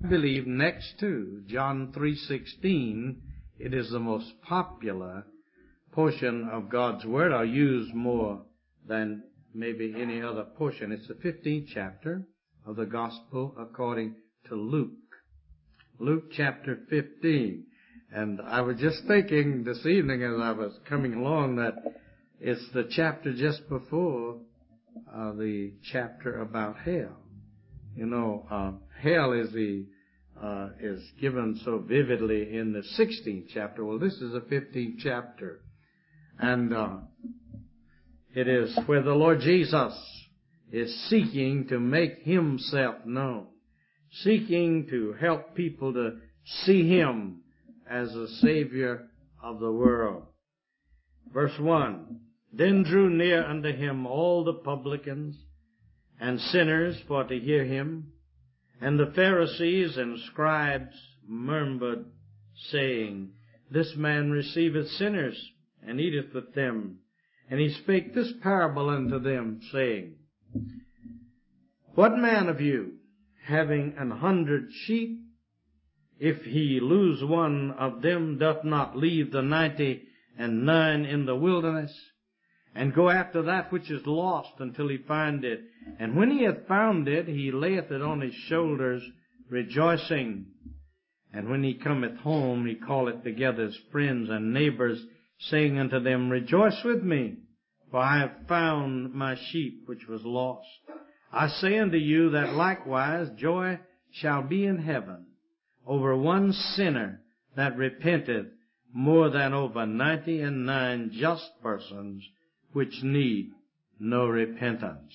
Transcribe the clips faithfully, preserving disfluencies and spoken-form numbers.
I believe next to John three sixteen, it is the most popular portion of God's Word. I'll use more than maybe any other portion. It's the fifteenth chapter of the Gospel according to Luke. Luke chapter fifteen. And I was just thinking this evening as I was coming along that it's the chapter just before uh, the chapter about hell. You know, uh, hell is the uh, is given so vividly in the sixteenth chapter. Well, this is the fifteenth chapter. And uh, it is where the Lord Jesus is seeking to make Himself known, seeking to help people to see Him as the Savior of the world. Verse one, Then drew near unto Him all the publicans and sinners for to hear Him. And the Pharisees and scribes murmured, saying, This man receiveth sinners, and eateth with them. And He spake this parable unto them, saying, What man of you, having an hundred sheep, if he lose one of them, doth not leave the ninety and nine in the wilderness, and go after that which is lost until he find it? And when he hath found it, he layeth it on his shoulders, rejoicing. And when he cometh home, he calleth together his friends and neighbors, saying unto them, Rejoice with me, for I have found my sheep which was lost. I say unto you that likewise joy shall be in heaven over one sinner that repenteth, more than over ninety and nine just persons which need no repentance.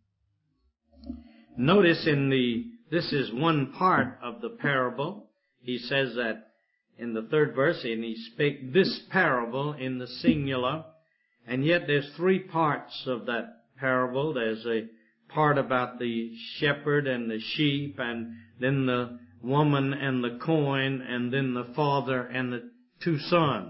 Notice in the, this is one part of the parable. He says that in the third verse, and He spake this parable in the singular, and yet there's three parts of that parable. There's a part about the shepherd and the sheep, and then the woman and the coin, and then the father and the two sons.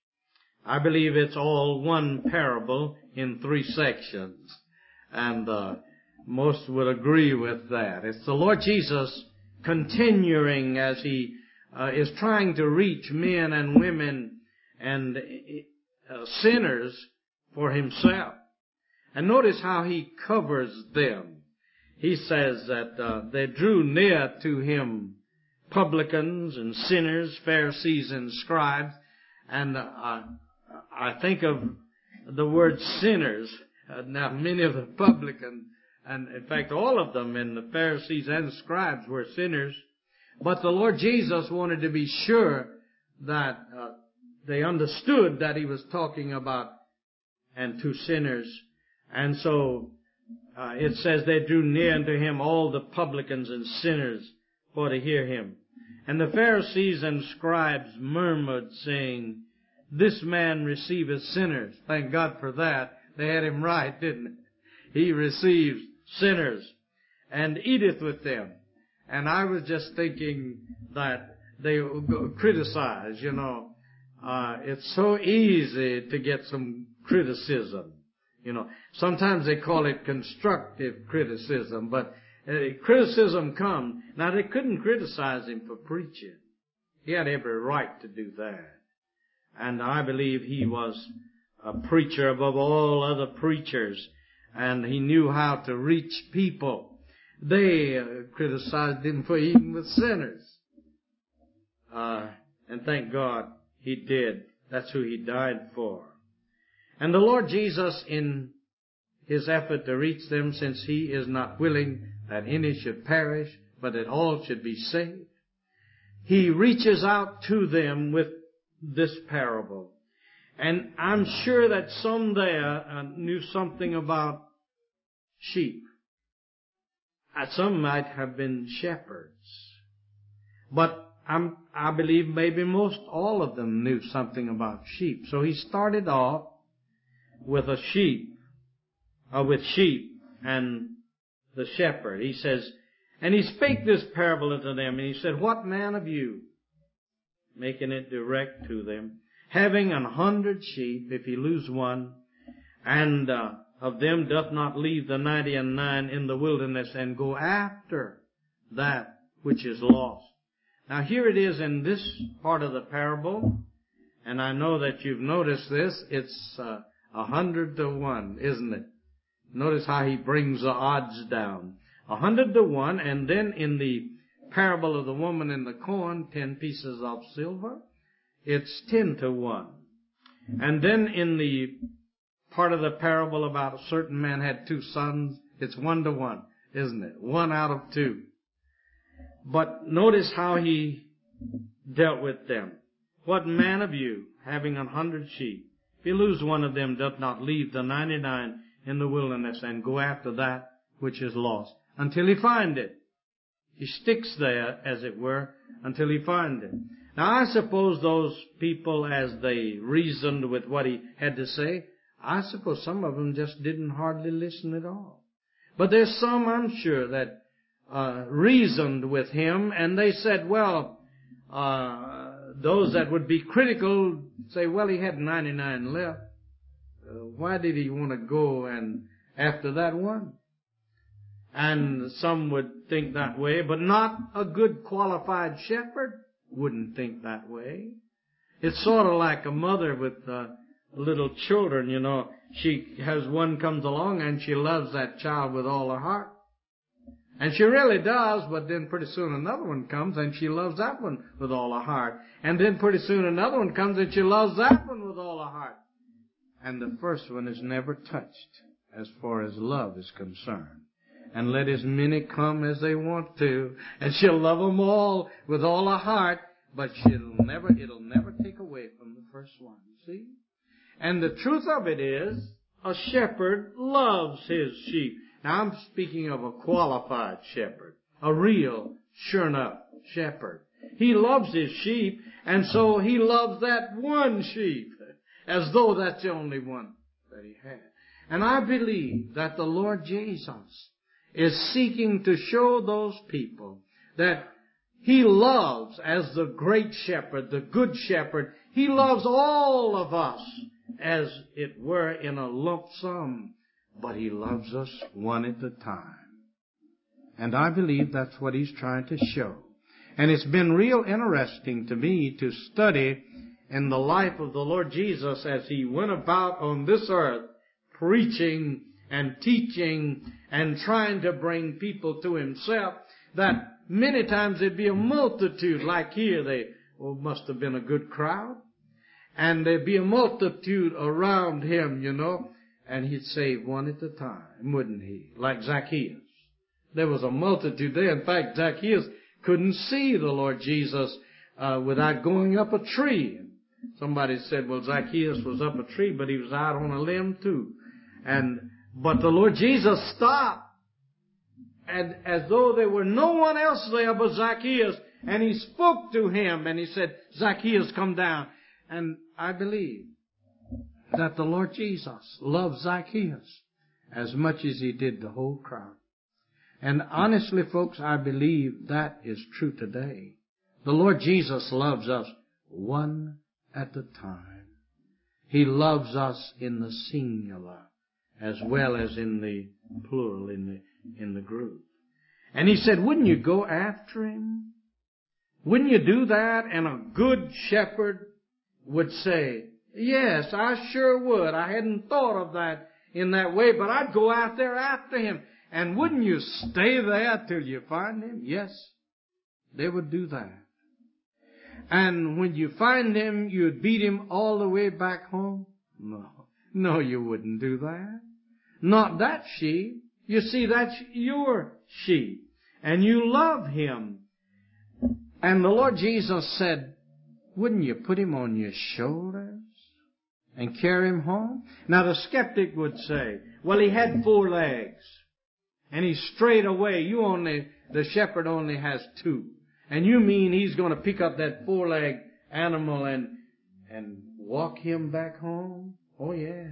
I believe it's all one parable in three sections, and uh, most would agree with that. It's the Lord Jesus continuing as He uh, is trying to reach men and women and uh, sinners for Himself. And notice how He covers them. He says that uh, they drew near to Him publicans and sinners, Pharisees and scribes, and uh, I think of the word sinners. Uh, now, many of the publicans, and in fact all of them, and the Pharisees and scribes were sinners, but the Lord Jesus wanted to be sure that uh, they understood that He was talking about and to sinners. And so uh, it says they drew near unto Him all the publicans and sinners for to hear Him. And the Pharisees and scribes murmured, saying, This man receiveth sinners. Thank God for that. They had Him right, didn't they? He receives sinners and eateth with them. And I was just thinking that they criticize, you know. Uh, it's so easy to get some criticism. You know, sometimes they call it constructive criticism, but uh, criticism comes. Now, they couldn't criticize Him for preaching. He had every right to do that. And I believe He was a preacher above all other preachers, and He knew how to reach people. They uh, criticized Him for eating with sinners. Uh, and thank God He did. That's who He died for. And the Lord Jesus, in His effort to reach them, since He is not willing that any should perish, but that all should be saved, He reaches out to them with this parable. And I'm sure that some there uh, knew something about sheep. Uh, some might have been shepherds. But I'm, I believe maybe most all of them knew something about sheep. So He started off with a sheep, or with sheep and the shepherd. He says, And He spake this parable unto them, and He said, What man of you, making it direct to them, having an hundred sheep, if he lose one, and uh, of them doth not leave the ninety and nine in the wilderness, and go after that which is lost. Now here it is in this part of the parable, and I know that you've noticed this. It's uh, a hundred to one, isn't it? Notice how he brings the odds down. A hundred to one, and then in the parable of the woman in the corn, ten pieces of silver, it's ten to one. And then in the part of the parable about a certain man had two sons, it's one to one, isn't it? One out of two. But notice how he dealt with them. What man of you, having a hundred sheep, if you lose one of them, doth not leave the ninety-nine in the wilderness and go after that which is lost until he find it? He sticks there, as it were, until he find it. Now I suppose those people, as they reasoned with what he had to say, I suppose some of them just didn't hardly listen at all. But there's some, I'm sure, that uh, reasoned with him, and they said, well, uh, those that would be critical say, well, he had ninety-nine left. Uh, why did he want to go and after that one? And some would think that way, but not a good qualified shepherd wouldn't think that way. It's sort of like a mother with uh, little children, you know. She has one comes along and she loves that child with all her heart. And she really does, but then pretty soon another one comes and she loves that one with all her heart. And then pretty soon another one comes and she loves that one with all her heart. And the first one is never touched as far as love is concerned. And let as many come as they want to, and she'll love them all with all her heart, but she'll never, it'll never take away from the first one, see? And the truth of it is, a shepherd loves his sheep. Now I'm speaking of a qualified shepherd, a real, sure enough shepherd. He loves his sheep, and so he loves that one sheep, as though that's the only one that he had. And I believe that the Lord Jesus is seeking to show those people that he loves, as the great shepherd, the good shepherd, he loves all of us as it were in a lump sum, but he loves us one at a time. And I believe that's what he's trying to show. And it's been real interesting to me to study in the life of the Lord Jesus as he went about on this earth preaching and teaching and trying to bring people to himself, that many times there'd be a multitude, like here, they well, must have been a good crowd, and there'd be a multitude around him, you know, and he'd save one at a time, wouldn't he? Like Zacchaeus. There was a multitude there. In fact, Zacchaeus couldn't see the Lord Jesus uh, without going up a tree. Somebody said, well, Zacchaeus was up a tree, but he was out on a limb too. And But the Lord Jesus stopped, and as though there were no one else there but Zacchaeus, and he spoke to him, and he said, Zacchaeus, come down. And I believe that the Lord Jesus loved Zacchaeus as much as he did the whole crowd. And honestly, folks, I believe that is true today. The Lord Jesus loves us one at a time. He loves us in the singular as well as in the plural, in the, in the group. And he said, wouldn't you go after him? Wouldn't you do that? And a good shepherd would say, yes, I sure would. I hadn't thought of that in that way, but I'd go out there after him. And wouldn't you stay there till you find him? Yes, they would do that. And when you find him, you'd beat him all the way back home? No. No, you wouldn't do that. Not that sheep. You see, that's your sheep. And you love him. And the Lord Jesus said, wouldn't you put him on your shoulders and carry him home? Now the skeptic would say, well, he had four legs. And he strayed away. You only, the shepherd only has two. And you mean he's going to pick up that four-legged animal and, and walk him back home? Oh, yes.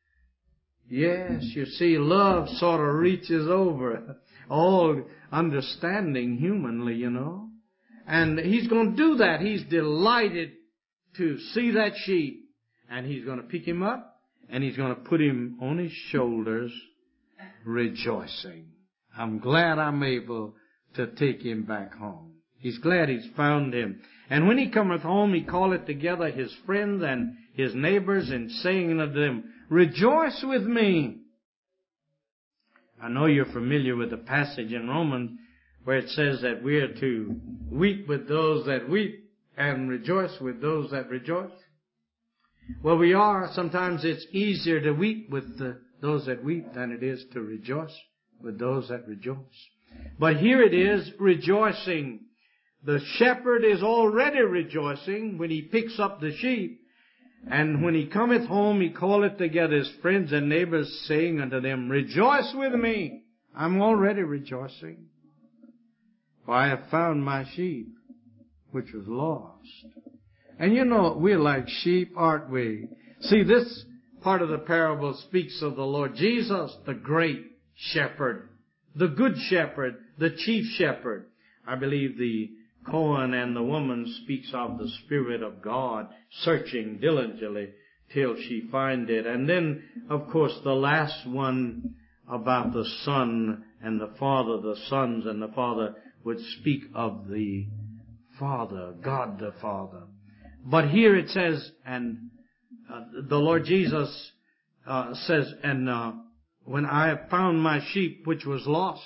Yes, you see, love sort of reaches over all understanding humanly, you know. And he's going to do that. He's delighted to see that sheep. And he's going to pick him up, and he's going to put him on his shoulders, rejoicing. I'm glad I'm able to take him back home. He's glad he's found him. And when he cometh home, he calleth together his friends and his neighbors, and saying unto them, Rejoice with me. I know you're familiar with the passage in Romans where it says that we are to weep with those that weep and rejoice with those that rejoice. Well, we are. Sometimes it's easier to weep with the, those that weep than it is to rejoice with those that rejoice. But here it is, rejoicing. The shepherd is already rejoicing when he picks up the sheep. And when he cometh home, he calleth together his friends and neighbors, saying unto them, Rejoice with me. I'm already rejoicing. For I have found my sheep, which was lost. And you know, we're like sheep, aren't we? See, this part of the parable speaks of the Lord Jesus, the great shepherd, the good shepherd, the chief shepherd. I believe the Cohen and the woman speaks of the Spirit of God searching diligently till she find it. And then, of course, the last one about the Son and the Father, the sons and the Father, would speak of the Father, God the Father. But here it says, and uh, the Lord Jesus uh, says, and uh, when I have found my sheep which was lost.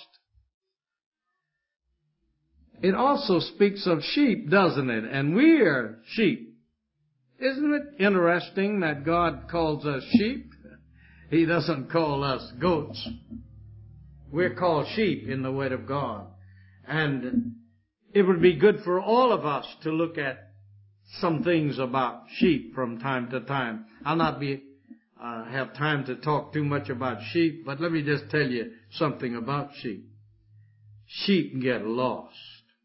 It also speaks of sheep, doesn't it? And we are sheep. Isn't it interesting that God calls us sheep? He doesn't call us goats. We're called sheep in the Word of God. And it would be good for all of us to look at some things about sheep from time to time. I'll not be uh, have time to talk too much about sheep, but let me just tell you something about sheep. Sheep get lost.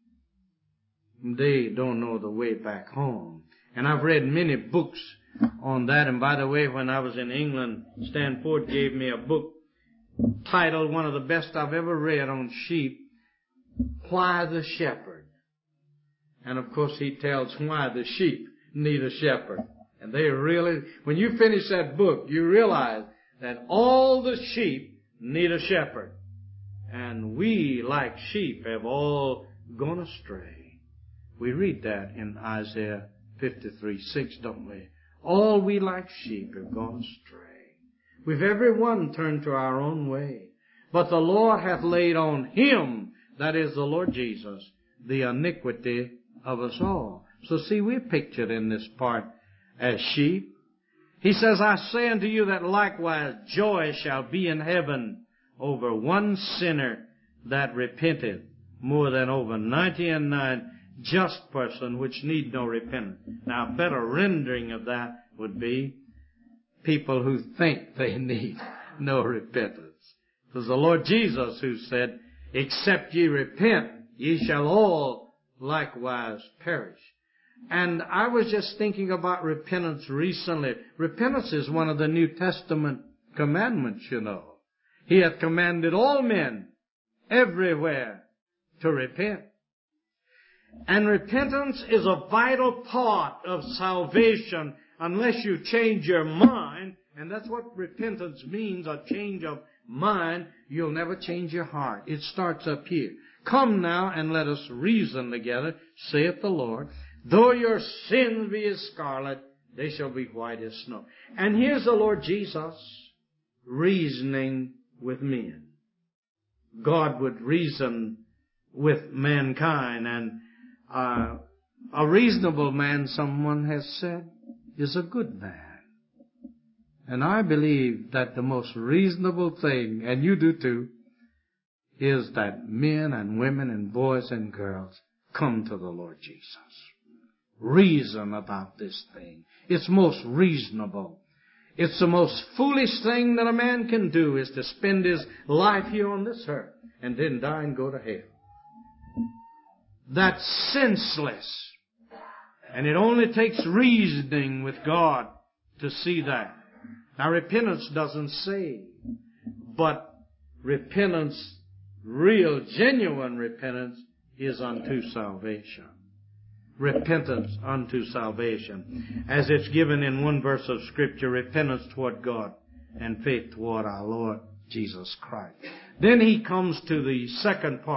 They don't know the way back home. And I've read many books on that. And by the way, when I was in England, Stan Ford gave me a book titled, one of the best I've ever read on sheep, Why the Shepherd. And of course he tells why the sheep need a shepherd. And they really, when you finish that book, you realize that all the sheep need a shepherd. And we, like sheep, have all gone astray. We read that in Isaiah fifty-three six, don't we? All we like sheep have gone astray. We've every one turned to our own way. But the Lord hath laid on him, that is the Lord Jesus, the iniquity of us all. So see, we're pictured in this part as sheep. He says, I say unto you that likewise joy shall be in heaven over one sinner that repenteth, more than over ninety and nine just person which need no repentance. Now, a better rendering of that would be people who think they need no repentance. It was the Lord Jesus who said, Except ye repent, ye shall all likewise perish. And I was just thinking about repentance recently. Repentance is one of the New Testament commandments, you know. He hath commanded all men everywhere to repent. And repentance is a vital part of salvation unless you change your mind. And that's what repentance means, a change of mind. You'll never change your heart. It starts up here. Come now and let us reason together, saith the Lord. Though your sins be as scarlet, they shall be white as snow. And here's the Lord Jesus reasoning with men. God would reason with mankind, and uh, a reasonable man, someone has said, is a good man. And I believe that the most reasonable thing, and you do too, is that men and women and boys and girls come to the Lord Jesus. Reason about this thing. It's most reasonable. It's the most foolish thing that a man can do is to spend his life here on this earth and then die and go to hell. That's senseless. And it only takes reasoning with God to see that. Now, repentance doesn't save, but repentance, real, genuine repentance, is unto salvation. Repentance unto salvation. As it's given in one verse of Scripture, repentance toward God and faith toward our Lord Jesus Christ. Then he comes to the second part.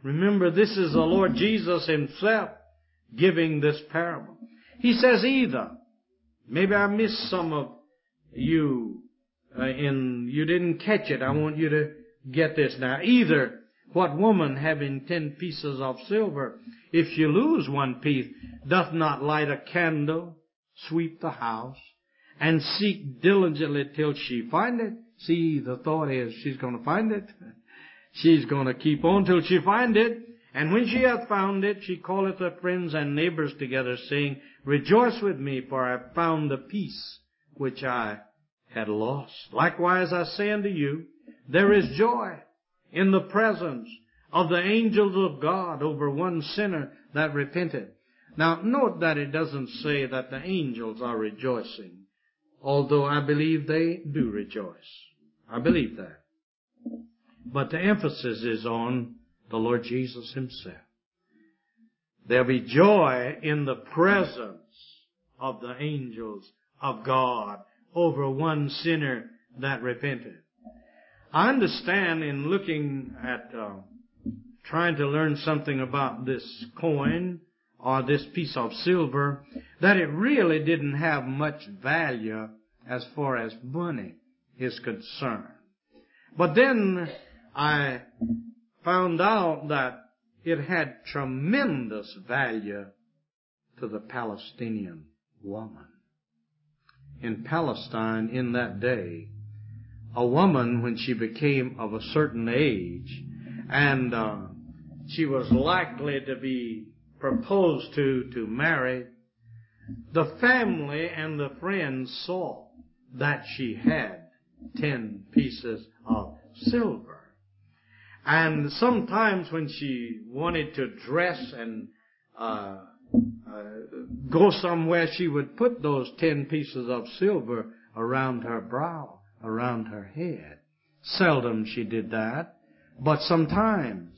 Remember, this is the Lord Jesus Himself giving this parable. He says either. Maybe I missed some of you uh, and you didn't catch it. I want you to get this now. Either, what woman having ten pieces of silver, if she lose one piece, doth not light a candle, sweep the house, and seek diligently till she find it? See, the thought is she's going to find it. She's going to keep on till she find it. And when she hath found it, she calleth her friends and neighbors together, saying, Rejoice with me, for I have found the piece which I had lost. Likewise I say unto you, there is joy in the presence of the angels of God over one sinner that repented. Now, note that it doesn't say that the angels are rejoicing, although I believe they do rejoice. I believe that. But the emphasis is on the Lord Jesus Himself. There'll be joy in the presence of the angels of God over one sinner that repented. I understand in looking at, uh, trying to learn something about this coin or this piece of silver, that it really didn't have much value as far as money is concerned. But then I found out that it had tremendous value to the Palestinian woman. In Palestine in that day, a woman, when she became of a certain age and uh, she was likely to be proposed to, to marry, the family and the friends saw that she had ten pieces of silver. And sometimes when she wanted to dress and uh, uh, go somewhere, she would put those ten pieces of silver around her brow, around her head. Seldom she did that, but sometimes.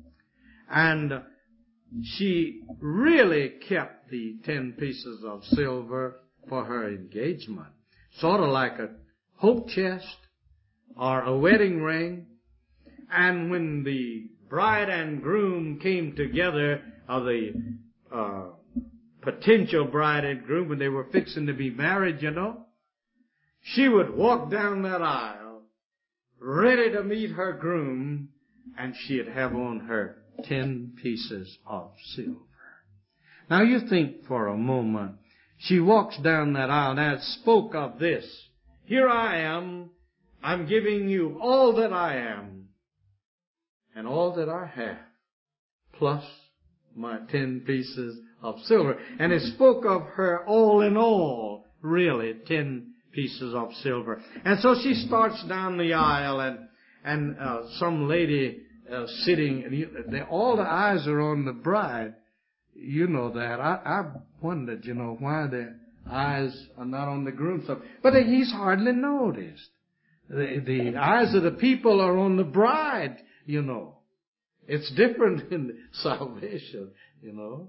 And she really kept the ten pieces of silver for her engagement. Sort of like a hope chest or a wedding ring. And when the bride and groom came together, or the uh, potential bride and groom, when they were fixing to be married, you know, she would walk down that aisle, ready to meet her groom, and she'd have on her ten pieces of silver. Now you think for a moment, she walks down that aisle. Now it spoke of this. Here I am, I'm giving you all that I am, and all that I have, plus my ten pieces of silver. And it spoke of her all in all, really, ten pieces of silver. And so she starts down the aisle, and and uh, some lady uh, sitting, and you, they, all the eyes are on the bride. You know that. I, I wondered, you know, why the eyes are not on the groom. So, but he's hardly noticed. The, the eyes of the people are on the bride. You know, it's different in salvation, you know.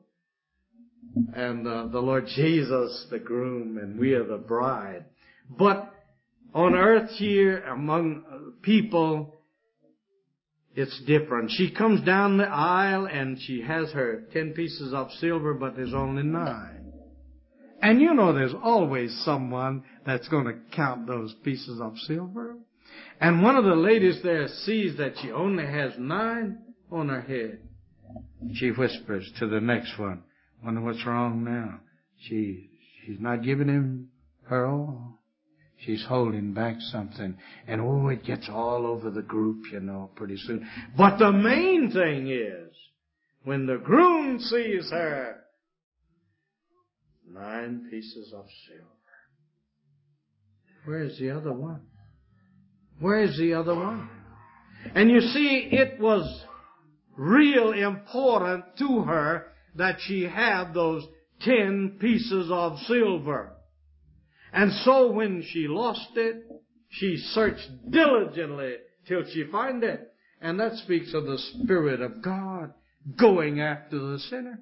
And uh, the Lord Jesus, the groom, and we are the bride. But on earth here, among people, it's different. She comes down the aisle and she has her ten pieces of silver, but there's only nine. And you know there's always someone that's going to count those pieces of silver. And one of the ladies there sees that she only has nine on her head. She whispers to the next one, wonder what's wrong now. She, she's not giving him her all. She's holding back something. And oh, it gets all over the group, you know, pretty soon. But the main thing is, when the groom sees her, nine pieces of silver. Where's the other one? Where's the other one? And you see, it was real important to her that she had those ten pieces of silver. And so when she lost it, she searched diligently till she found it. And that speaks of the Spirit of God going after the sinner.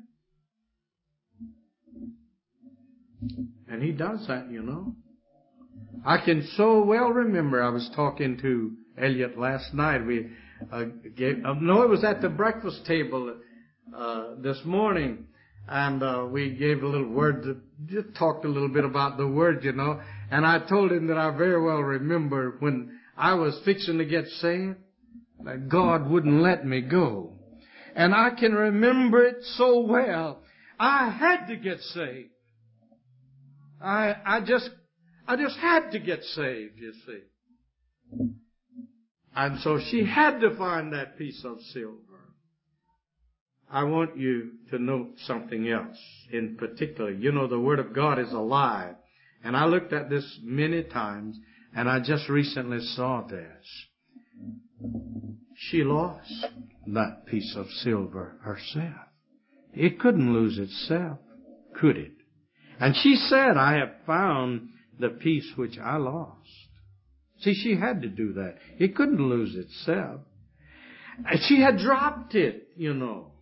And He does that, you know. I can so well remember, I was talking to Elliot last night. We uh, gave, uh, no, it was at the breakfast table uh, this morning, and uh, we gave a little word, to, just talked a little bit about the word, you know, and I told him that I very well remember when I was fixing to get saved, that God wouldn't let me go. And I can remember it so well. I had to get saved. I, I just, I just had to get saved, you see. And so she had to find that piece of silver. I want you to note something else in particular. You know, the Word of God is alive. And I looked at this many times, and I just recently saw this. She lost that piece of silver herself. It couldn't lose itself, could it? And she said, I have found the piece which I lost. See, she had to do that. It couldn't lose itself. And she had dropped it, you know.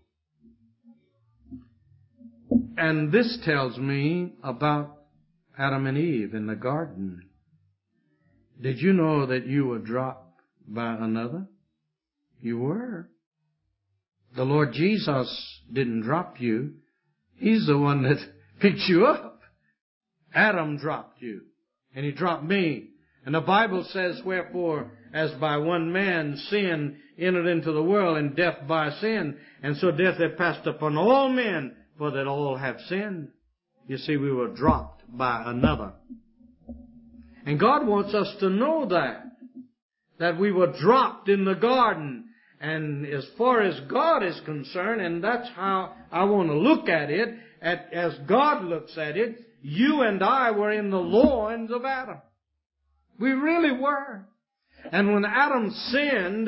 And this tells me about Adam and Eve in the garden. Did you know that you were dropped by another? You were. The Lord Jesus didn't drop you. He's the one that picked you up. Adam dropped you, and he dropped me. And the Bible says, wherefore, as by one man sin entered into the world, and death by sin, and so death hath passed upon all men, for that all have sinned. You see, we were dropped by another. And God wants us to know that, that we were dropped in the garden. And as far as God is concerned, and that's how I want to look at it, at, as God looks at it, you and I were in the loins of Adam. We really were. And when Adam sinned,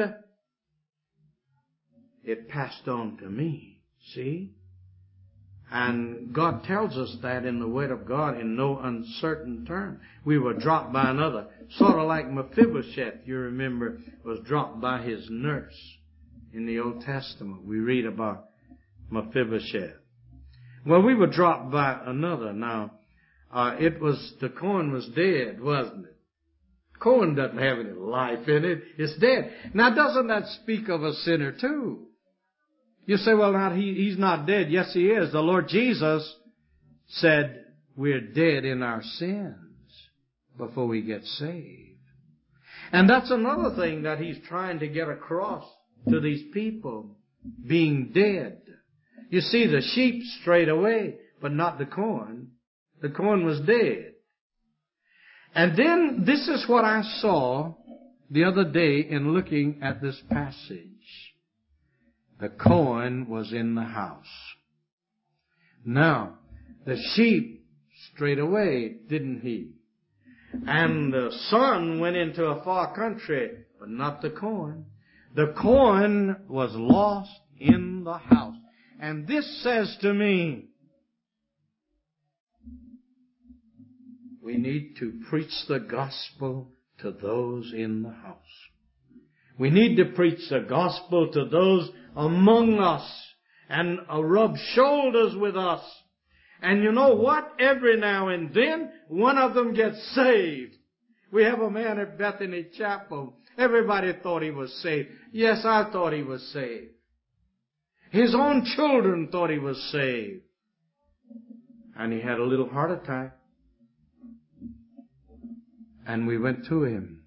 it passed on to me. See? And God tells us that in the Word of God in no uncertain term. We were dropped by another. Sort of like Mephibosheth, you remember, was dropped by his nurse. In the Old Testament, we read about Mephibosheth. Well, we were dropped by another. Now, uh, it was, the corn was dead, wasn't it? Corn doesn't have any life in it. It's dead. Now, doesn't that speak of a sinner too? You say, well, not he, he's not dead. Yes, he is. The Lord Jesus said we're dead in our sins before we get saved. And that's another thing that he's trying to get across to these people, being dead. You see, the sheep strayed away, but not the corn. The corn was dead. And then this is what I saw the other day in looking at this passage. The corn was in the house. Now, the sheep strayed away, didn't he? And the son went into a far country, but not the corn. The corn was lost in the house. And this says to me, we need to preach the gospel to those in the house. We need to preach the gospel to those among us and uh, rub shoulders with us. And you know what? Every now and then, one of them gets saved. We have a man at Bethany Chapel. Everybody thought he was saved. Yes, I thought he was saved. His own children thought he was saved. And he had a little heart attack. And we went to him.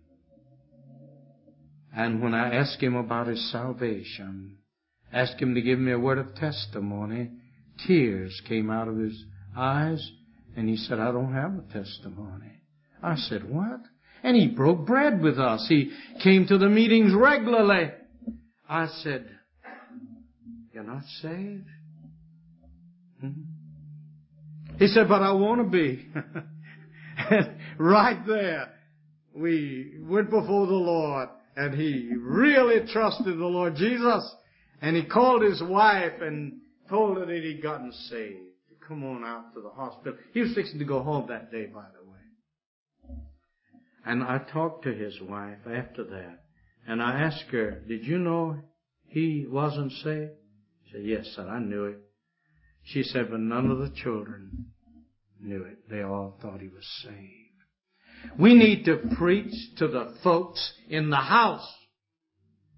And when I asked him about his salvation, asked him to give me a word of testimony, tears came out of his eyes. And he said, I don't have a testimony. I said, what? And he broke bread with us. He came to the meetings regularly. I said, you're not saved? Hmm? He said, but I want to be. And right there, we went before the Lord, and he really trusted the Lord Jesus. And he called his wife and told her that he'd gotten saved. Come on out to the hospital. He was fixing to go home that day, by the way. And I talked to his wife after that. And I asked her, did you know he wasn't saved? She said, yes, sir, I knew it. She said, but none of the children knew it. They all thought he was saved. We need to preach to the folks in the house.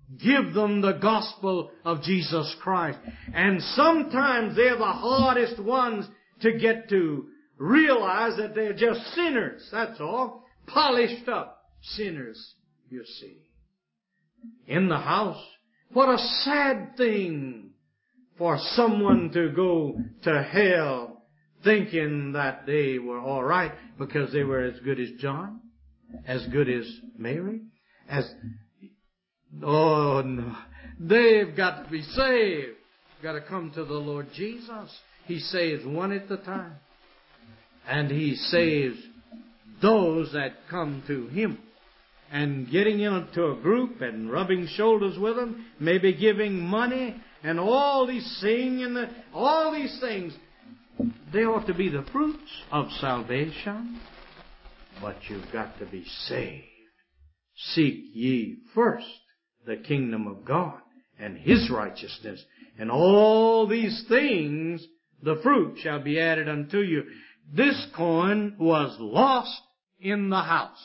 Give them the gospel of Jesus Christ. And sometimes they're the hardest ones to get to realize that they're just sinners. That's all. Polished up sinners, you see. In the house, what a sad thing for someone to go to hell thinking that they were all right because they were as good as John, as good as Mary, as... Oh, no. They've got to be saved. Got to come to the Lord Jesus. He saves one at a time. And He saves those that come to Him. And getting into a group and rubbing shoulders with them, maybe giving money and all these things, and the, all these things, they ought to be the fruits of salvation. But you've got to be saved. Seek ye first the kingdom of God and His righteousness, and all these things, the fruit shall be added unto you. This coin was lost in the house.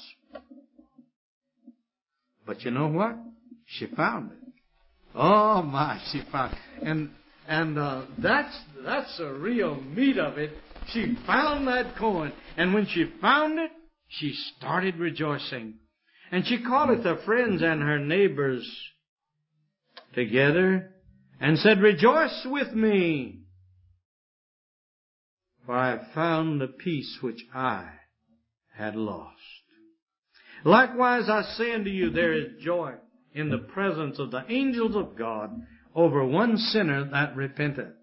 But you know what? She found it. Oh my, she found it. And, and, uh, that's, that's the real meat of it. She found that coin. And when she found it, she started rejoicing. And she called her friends and her neighbors together and said, "Rejoice with me, for I have found the piece which I had lost." Likewise, I say unto you, there is joy in the presence of the angels of God over one sinner that repenteth.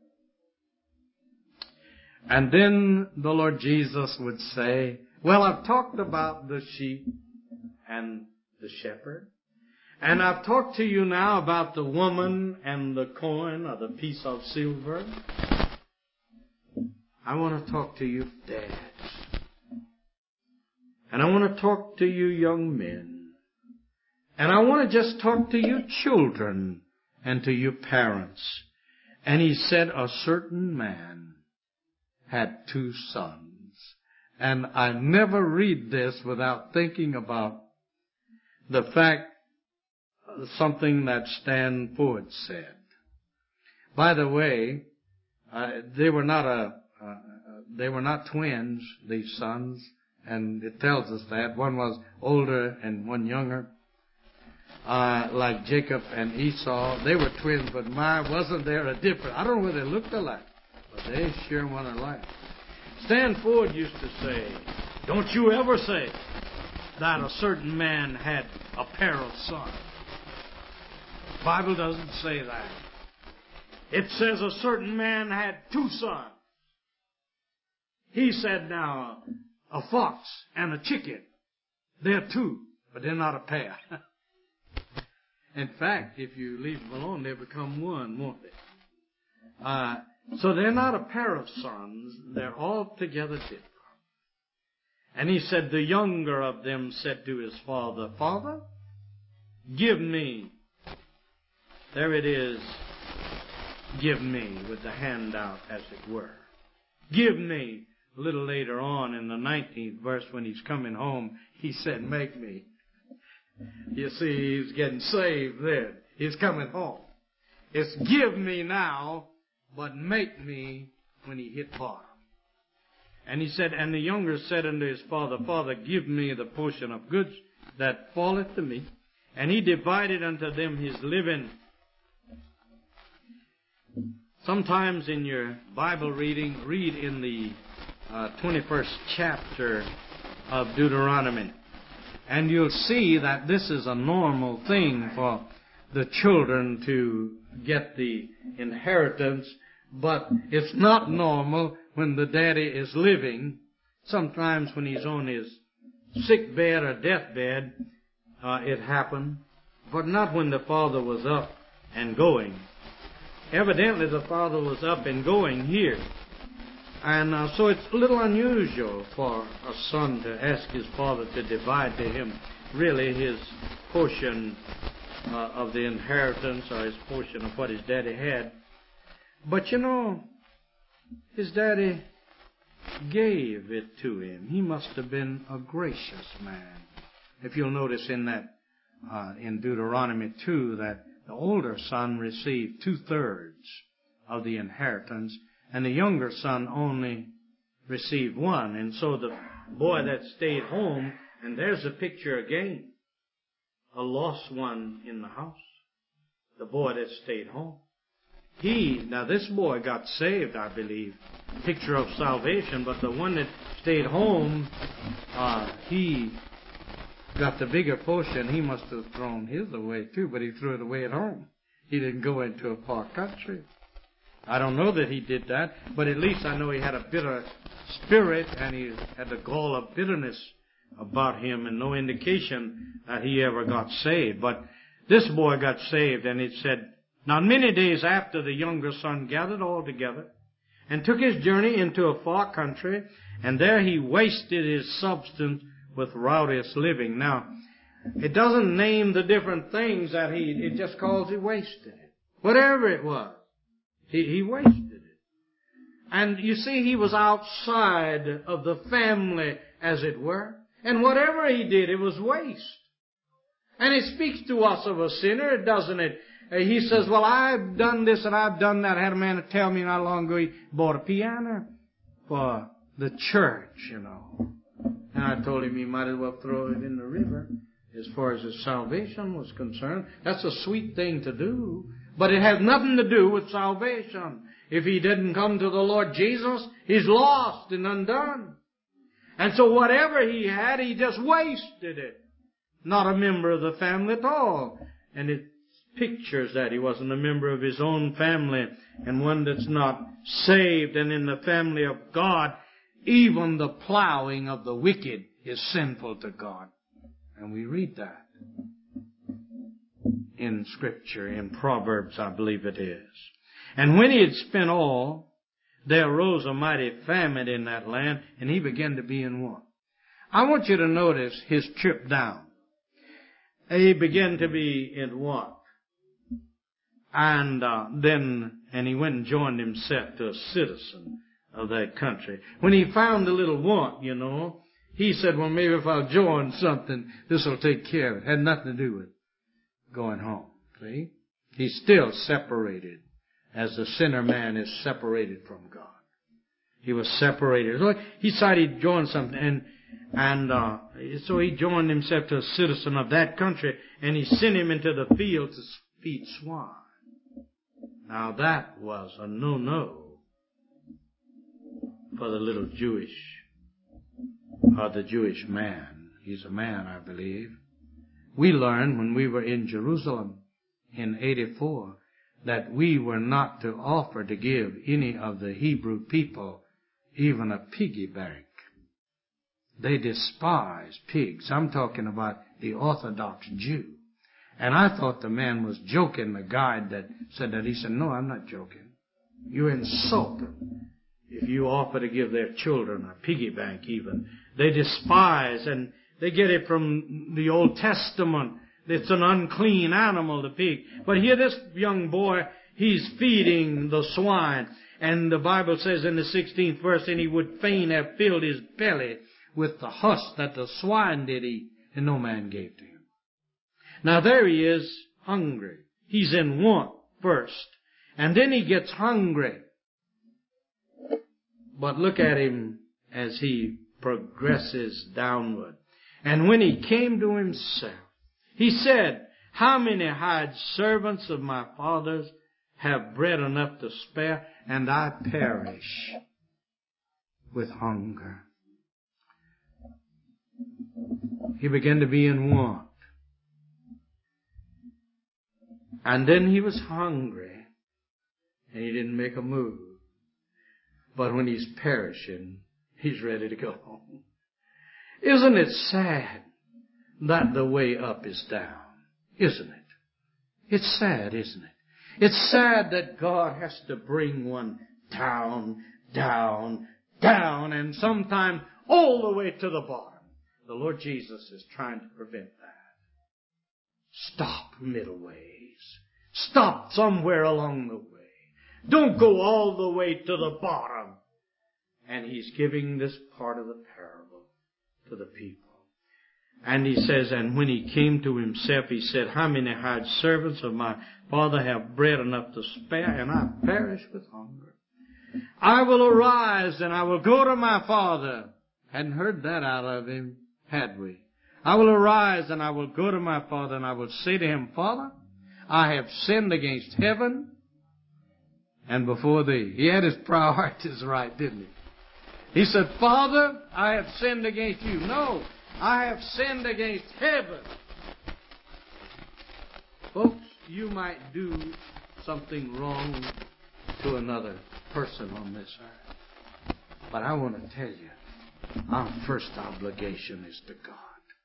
And then the Lord Jesus would say, well, I've talked about the sheep and the shepherd. And I've talked to you now about the woman and the coin or the piece of silver. I want to talk to you dads. And I want to talk to you young men. And I want to just talk to you children and to you parents. And He said a certain man had two sons. And I never read this without thinking about the fact, something that Stan Ford said. By the way, uh, they were not a, uh, they were not twins, these sons, and it tells us that. One was older and one younger. Uh, like Jacob and Esau, they were twins, but my, wasn't there a difference? I don't know whether they looked alike, but they sure weren't alike. Stan Ford used to say, don't you ever say that a certain man had a pair of sons. The Bible doesn't say that. It says a certain man had two sons. He said now, a fox and a chicken, they're two, but they're not a pair. In fact, if you leave them alone, they become one, won't they? Uh, so they're not a pair of sons. They're altogether different. And he said, the younger of them said to his father, Father, give me. There it is. Give me, with the hand out, as it were. Give me. A little later on in the nineteenth verse, when he's coming home, he said, make me. You see, he's getting saved then. He's coming home. It's give me now, but make me when he hit bottom. And he said, and the younger said unto his father, Father, give me the portion of goods that falleth to me. And he divided unto them his living. Sometimes in your Bible reading, read in the uh, twenty-first chapter of Deuteronomy. And you'll see that this is a normal thing for the children to get the inheritance, but it's not normal when the daddy is living. Sometimes when he's on his sick bed or deathbed, uh, it happened, but not when the father was up and going. Evidently the father was up and going here. And uh, so it's a little unusual for a son to ask his father to divide to him really his portion uh, of the inheritance or his portion of what his daddy had. But you know, his daddy gave it to him. He must have been a gracious man. If you'll notice in that, uh, in Deuteronomy two, that The older son received two-thirds of the inheritance, and the younger son only received one. And so the boy that stayed home, and there's a picture again, a lost one in the house. The boy that stayed home. He, now this boy got saved, I believe, picture of salvation, but the one that stayed home, uh, he got the bigger portion. He must have thrown his away too, but he threw it away at home. He didn't go into a far country. I don't know that he did that, but at least I know he had a bitter spirit, and he had the gall of bitterness about him, and no indication that he ever got saved. But this boy got saved, and it said, "Now many days after, the younger son gathered all together, and took his journey into a far country, and there he wasted his substance with rowdiest living." Now, it doesn't name the different things that he, it just calls he wasted it. Whatever it was, he, he wasted it. And you see, he was outside of the family, as it were. And whatever he did, it was waste. And it speaks to us of a sinner, doesn't it? He says, "Well, I've done this and I've done that." I had a man tell me not long ago he bought a piano for the church, you know. And I told him he might as well throw it in the river as far as his salvation was concerned. That's a sweet thing to do, but it has nothing to do with salvation. If he didn't come to the Lord Jesus, he's lost and undone. And so whatever he had, he just wasted it. Not a member of the family at all. And it pictures that he wasn't a member of his own family, and one that's not saved. And in the family of God, even the plowing of the wicked is sinful to God. And we read that in Scripture, in Proverbs, I believe it is. "And when he had spent all, there arose a mighty famine in that land, and he began to be in want." I want you to notice his trip down. He began to be in want. And uh, then, and he went and joined himself to a citizen of that country. When he found a little want, you know, he said, "Well, maybe if I'll join something, this will take care of it." Had nothing to do with going home. See? He's still separated, as the sinner man is separated from God. He was separated. So he decided he'd join something, and and uh, so he joined himself to a citizen of that country, and he sent him into the field to feed swine. Now that was a no-no for the little Jewish, or the Jewish man. He's a man, I believe. We learned when we were in Jerusalem in eighty-four that we were not to offer to give any of the Hebrew people even a piggy bank. They despise pigs. I'm talking about the Orthodox Jew. And I thought the man was joking, the guide that said that. He said, "No, I'm not joking. You insult them if you offer to give their children a piggy bank even." They despise, and they get it from the Old Testament. It's an unclean animal, the pig. But here this young boy, he's feeding the swine. And the Bible says in the sixteenth verse, "And he would fain have filled his belly with the husk that the swine did eat, and no man gave to him." Now there he is, hungry. He's in want first. And then he gets hungry. But look at him as he progresses downward. "And when he came to himself, he said, How many hired servants of my father's have bread enough to spare, and I perish with hunger." He began to be in want. And then he was hungry, and he didn't make a move. But when he's perishing, he's ready to go home. Isn't it sad that the way up is down? Isn't it? It's sad, isn't it? It's sad that God has to bring one down, down, down, and sometime all the way to the bottom. The Lord Jesus is trying to prevent that. Stop middle ways. Stop somewhere along the way. Don't go all the way to the bottom. And he's giving this part of the parable to the people. And he says, and when he came to himself, he said, how many hired servants of my father have bread enough to spare, and I perish with hunger? I will arise, and I will go to my father. Hadn't heard that out of him, had we? I will arise, and I will go to my father, and I will say to him, Father, I have sinned against heaven and before thee. He had his priorities right, didn't he? He said, Father, I have sinned against you. No, I have sinned against heaven. Folks, you might do something wrong to another person on this earth. But I want to tell you, our first obligation is to God.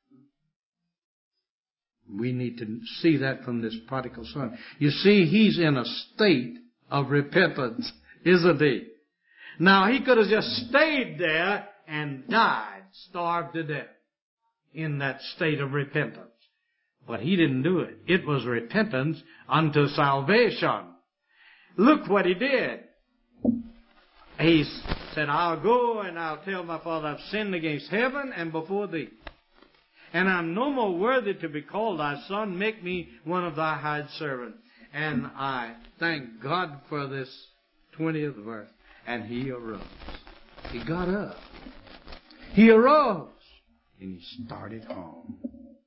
We need to see that from this prodigal son. You see, he's in a state of repentance, isn't he? Now, he could have just stayed there and died, starved to death in that state of repentance. But he didn't do it. It was repentance unto salvation. Look what he did. He said, I'll go and I'll tell my father I've sinned against heaven and before thee. And I'm no more worthy to be called thy son. Make me one of thy hired servants. And I thank God for this twentieth verse. And he arose. He got up. He arose. And he started home.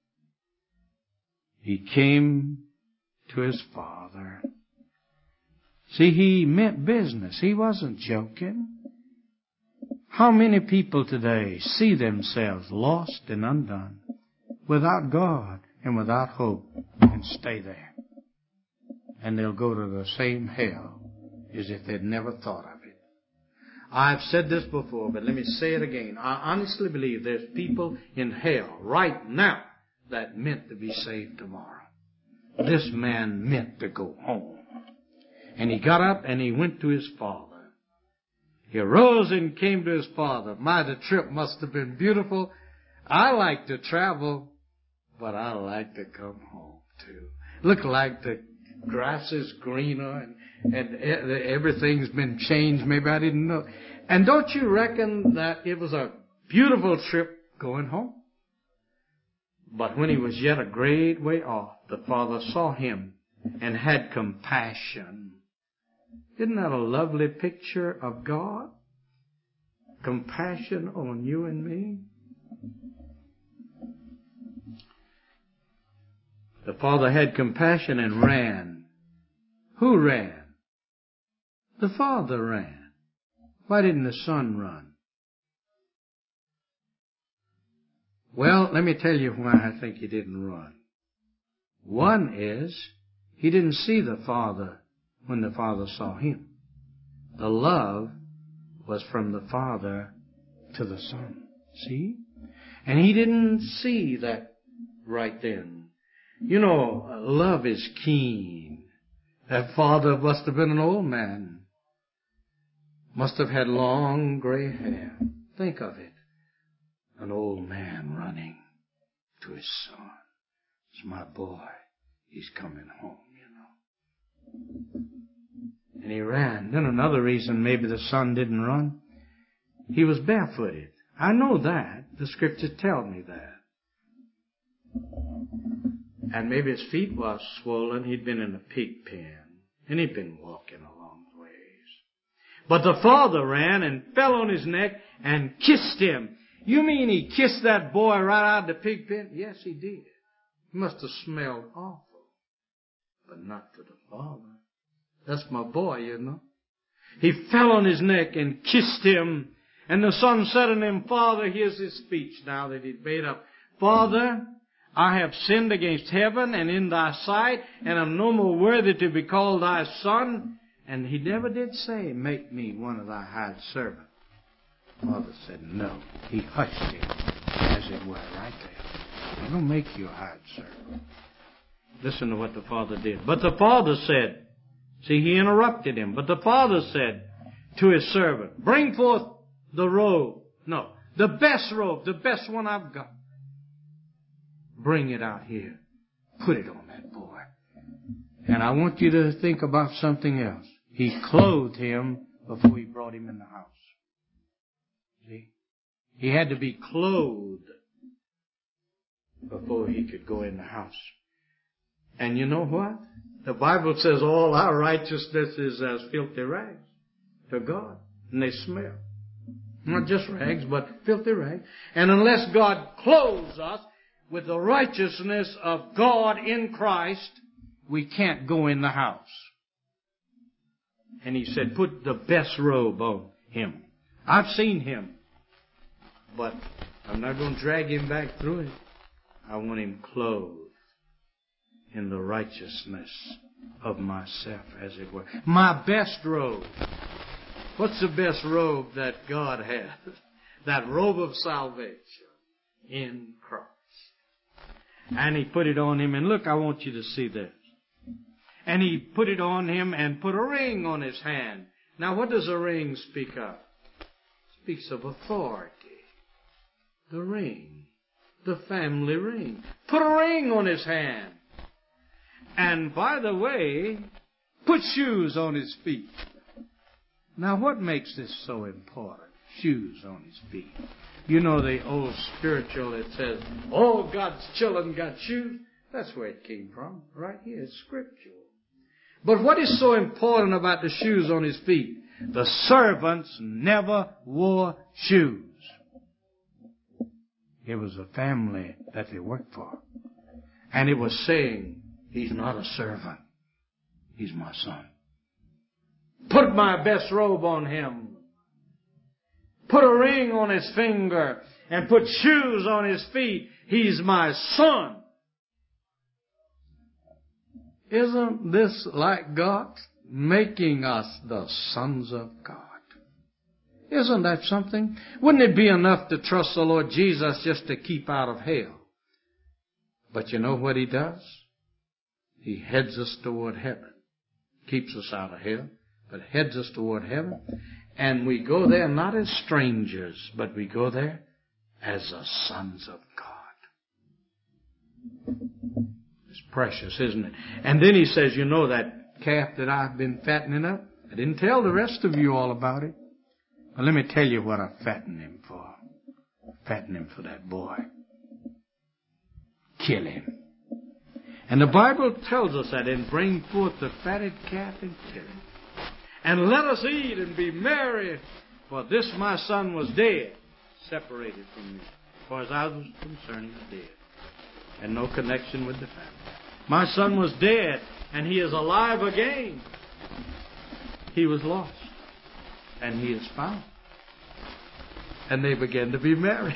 He came to his father. See, he meant business. He wasn't joking. How many people today see themselves lost and undone, without God and without hope, and stay there? And they'll go to the same hell as if they'd never thought of it. I've said this before, but let me say it again. I honestly believe there's people in hell right now that meant to be saved tomorrow. This man meant to go home. And he got up and he went to his father. He arose and came to his father. My, the trip must have been beautiful. I like to travel, but I like to come home too. Look like the grass is greener and, and everything's been changed. Maybe I didn't know. And don't you reckon that it was a beautiful trip going home? But when he was yet a great way off, the father saw him and had compassion. Isn't that a lovely picture of God? Compassion on you and me. The father had compassion and ran. Who ran? The father ran. Why didn't the son run? Well, let me tell you why I think he didn't run. One is, he didn't see the father when the father saw him. The love was from the father to the son. See? And he didn't see that right then. You know, love is keen. That father must have been an old man. Must have had long gray hair. Think of it. An old man running to his son. It's my boy. He's coming home, you know. And he ran. Then another reason maybe the son didn't run. He was barefooted. I know that. The scriptures tell me that. And maybe his feet was swollen. He'd been in a pig pen. And he'd been walking a long ways. But the father ran and fell on his neck and kissed him. You mean he kissed that boy right out of the pig pen? Yes, he did. He must have smelled awful. But not to the father. That's my boy, you know. He fell on his neck and kissed him. And the son said unto him, Father, here's his speech now that he'd made up. Father, I have sinned against heaven and in thy sight, and am no more worthy to be called thy son. And he never did say, make me one of thy hired servants. Father said no. He hushed him, as it were, right there. I'm going to make you a hired servant. Listen to what the father did. But the father said, see, he interrupted him. But the father said to his servant, bring forth the robe. No, the best robe, the best one I've got. Bring it out here. Put it on that boy. And I want you to think about something else. He clothed him before he brought him in the house. See? He had to be clothed. before he could go in the house. And you know what? The Bible says all our righteousness is as filthy rags to God. And they smell. Not just rags, but filthy rags. And unless God clothes us with the righteousness of God in Christ, we can't go in the house. And he said, put the best robe on him. I've seen him, but I'm not going to drag him back through it. I want him clothed in the righteousness of myself, as it were. My best robe. What's the best robe that God has? That robe of salvation in Christ. And he put it on him. And look, I want you to see this. And he put it on him and put a ring on his hand. Now, what does a ring speak of? It speaks of authority. The ring. The family ring. Put a ring on his hand. And by the way, put shoes on his feet. Now, what makes this so important? Shoes on his feet. You know the old spiritual that says, all God's children got shoes. That's where it came from. Right here. It's scriptural. But what is so important about the shoes on his feet? The servants never wore shoes. It was a family that they worked for. And it was saying, he's not a servant. He's my son. Put my best robe on him. Put a ring on his finger. And put shoes on his feet. He's my son. Isn't this like God making us the sons of God? Isn't that something? Wouldn't it be enough to trust the Lord Jesus just to keep out of hell? But you know what he does? He heads us toward heaven. Keeps us out of hell, but heads us toward heaven. And we go there not as strangers, but we go there as the sons of God. It's precious, isn't it? And then he says, you know that calf that I've been fattening up? I didn't tell the rest of you all about it. But let me tell you what I fattened him for. I fattened him for that boy. Kill him. And the Bible tells us that, and bring forth the fatted calf and kill him. And let us eat and be merry, for this my son was dead, separated from me. As far as I was concerned, he was dead. And no connection with the family. My son was dead, and he is alive again. He was lost, and he is found. And they began to be merry.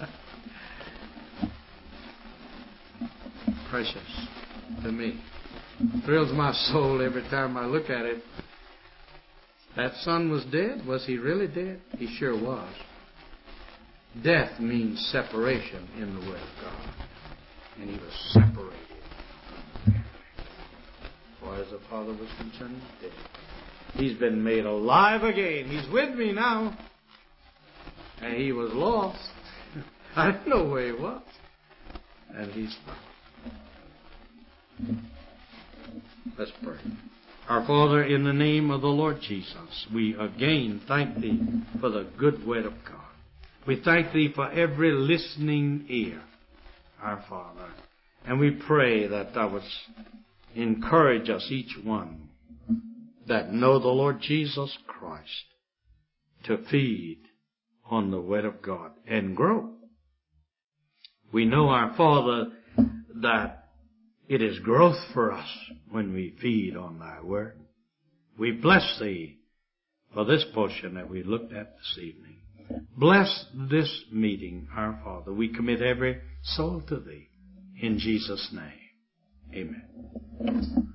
Precious to me. Thrills my soul every time I look at it. That son was dead. Was he really dead? He sure was. Death means separation in the Word of God. And he was separated. As far as the father was concerned, he's dead. He's been made alive again. He's with me now. And he was lost. I didn't know where he was. And he's found. Let's pray. Our Father, in the name of the Lord Jesus, we again thank Thee for the good word of God. We thank Thee for every listening ear, our Father. And we pray that Thou wouldst encourage us, each one, that know the Lord Jesus Christ, to feed on the word of God and grow. We know, our Father, that it is growth for us when we feed on Thy word. We bless Thee for this portion that we looked at this evening. Bless this meeting, our Father. We commit every soul to Thee. In Jesus' name, amen.